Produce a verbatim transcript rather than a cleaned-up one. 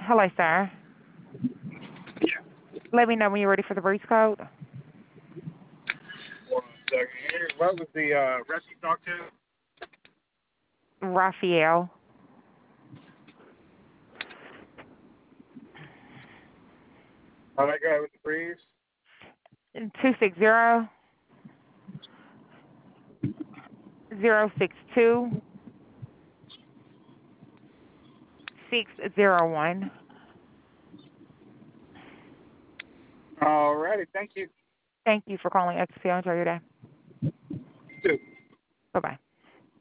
Hello, sir. Yeah. Let me know when you're ready for the breach code. One second here. What was the uh, rest you talked to? Raphael. All right, go ahead with the breeze. Two six zero zero six two six zero one. All righty. Thank you. Thank you for calling X P L. Enjoy your day. You too. Bye bye.